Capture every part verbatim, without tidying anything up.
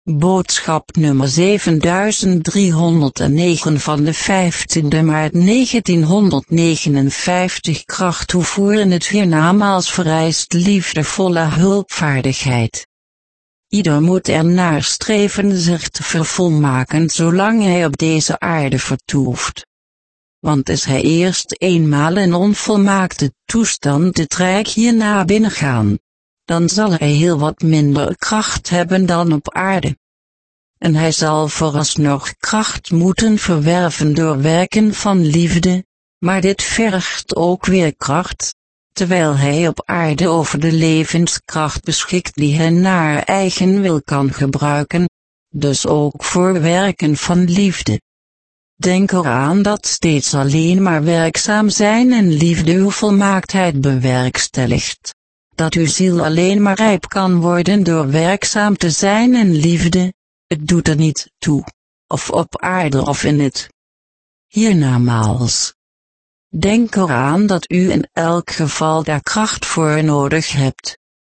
Boodschap nummer zevenduizend driehonderdnegen van de vijftiende maart negentienhonderdnegenenvijftig. Krachttoevoer in het hiernamaals vereist liefdevolle hulpvaardigheid. Ieder moet ernaar streven zich te vervolmaken zolang hij op deze aarde vertoeft. Want is hij eerst eenmaal in onvolmaakte toestand het rijk hierna binnengaan, dan zal hij heel wat minder kracht hebben dan op aarde. En hij zal vooralsnog kracht moeten verwerven door werken van liefde, maar dit vergt ook weer kracht, terwijl hij op aarde over de levenskracht beschikt die hij naar eigen wil kan gebruiken, dus ook voor werken van liefde. Denk eraan dat steeds alleen maar werkzaam zijn en liefde uw volmaaktheid bewerkstelligt. Dat uw ziel alleen maar rijp kan worden door werkzaam te zijn en liefde, het doet er niet toe, of op aarde of in het hiernamaals. Denk eraan dat u in elk geval daar kracht voor nodig hebt.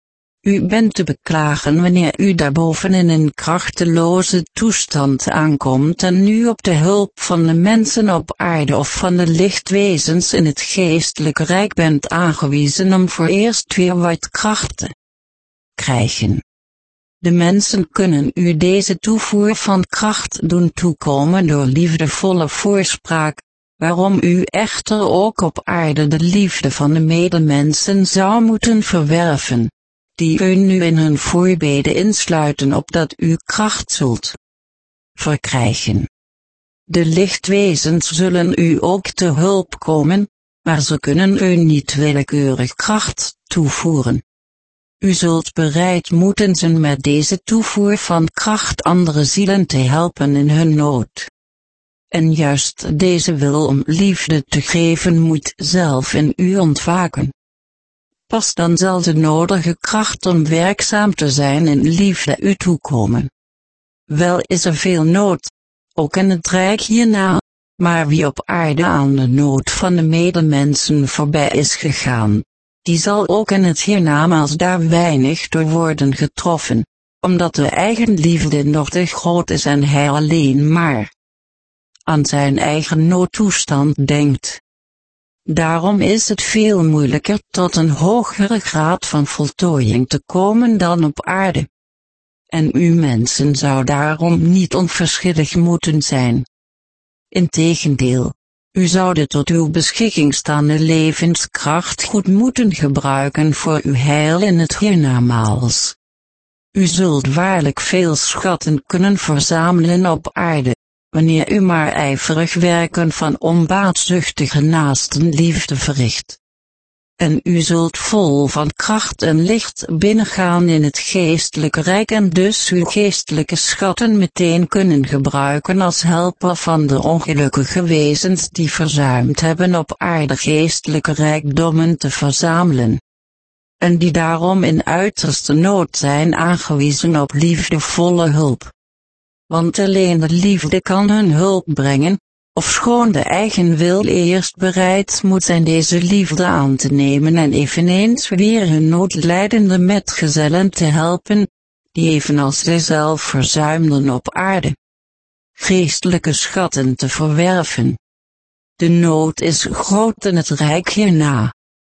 U bent te beklagen wanneer u daarboven in een krachteloze toestand aankomt en nu op de hulp van de mensen op aarde of van de lichtwezens in het geestelijke rijk bent aangewezen om voor eerst weer wat kracht te krijgen. De mensen kunnen u deze toevoer van kracht doen toekomen door liefdevolle voorspraak, waarom u echter ook op aarde de liefde van de medemensen zou moeten verwerven, die u nu in hun voorbeden insluiten opdat u kracht zult verkrijgen. De lichtwezens zullen u ook te hulp komen, maar ze kunnen u niet willekeurig kracht toevoeren. U zult bereid moeten zijn met deze toevoer van kracht andere zielen te helpen in hun nood. En juist deze wil om liefde te geven moet zelf in u ontwaken. Pas dan zal de nodige kracht om werkzaam te zijn in liefde u toekomen. Wel is er veel nood, ook in het rijk hierna, maar wie op aarde aan de nood van de medemensen voorbij is gegaan, die zal ook in het hiernamaals daar weinig door worden getroffen, omdat de eigen liefde nog te groot is en hij alleen maar aan zijn eigen noodtoestand denkt. Daarom is het veel moeilijker tot een hogere graad van voltooiing te komen dan op aarde. En u mensen zou daarom niet onverschillig moeten zijn. Integendeel, u zou de tot uw beschikking staande levenskracht goed moeten gebruiken voor uw heil in het hiernamaals. U zult waarlijk veel schatten kunnen verzamelen op aarde, wanneer u maar ijverig werken van onbaatzuchtige naastenliefde verricht. En u zult vol van kracht en licht binnengaan in het geestelijke rijk en dus uw geestelijke schatten meteen kunnen gebruiken als helper van de ongelukkige wezens die verzuimd hebben op aarde geestelijke rijkdommen te verzamelen. En die daarom in uiterste nood zijn aangewezen op liefdevolle hulp. Want alleen de liefde kan hun hulp brengen, ofschoon de eigen wil eerst bereid moet zijn deze liefde aan te nemen en eveneens weer hun noodlijdende metgezellen te helpen, die evenals zijzelf verzuimden op aarde geestelijke schatten te verwerven. De nood is groot in het rijk hierna.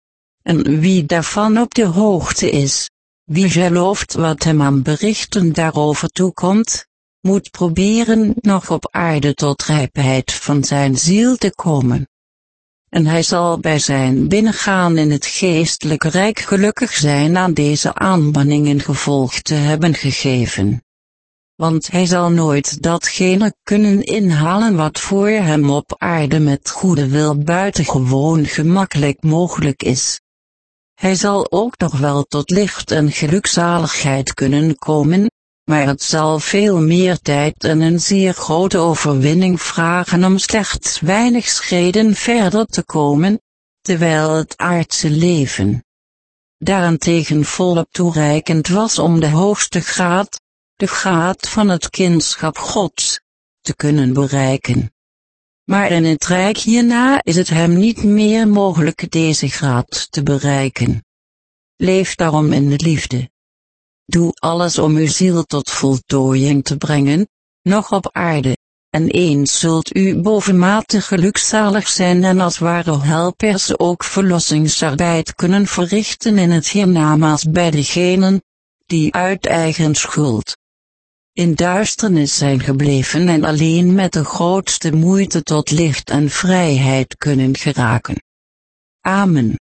En wie daarvan op de hoogte is, wie gelooft wat hem aan berichten daarover toekomt, moet proberen nog op aarde tot rijpheid van zijn ziel te komen. En hij zal bij zijn binnengaan in het geestelijke rijk gelukkig zijn aan deze aanbanningen gevolg te hebben gegeven. Want hij zal nooit datgene kunnen inhalen wat voor hem op aarde met goede wil buitengewoon gemakkelijk mogelijk is. Hij zal ook nog wel tot licht en gelukzaligheid kunnen komen, maar het zal veel meer tijd en een zeer grote overwinning vragen om slechts weinig schreden verder te komen, terwijl het aardse leven daarentegen volop toereikend was om de hoogste graad, de graad van het kindschap Gods, te kunnen bereiken. Maar in het rijk hierna is het hem niet meer mogelijk deze graad te bereiken. Leef daarom in de liefde. Doe alles om uw ziel tot voltooiing te brengen, nog op aarde, en eens zult u bovenmate gelukzalig zijn en als ware helpers ook verlossingsarbeid kunnen verrichten in het hiernamaals bij degenen, die uit eigen schuld in duisternis zijn gebleven en alleen met de grootste moeite tot licht en vrijheid kunnen geraken. Amen.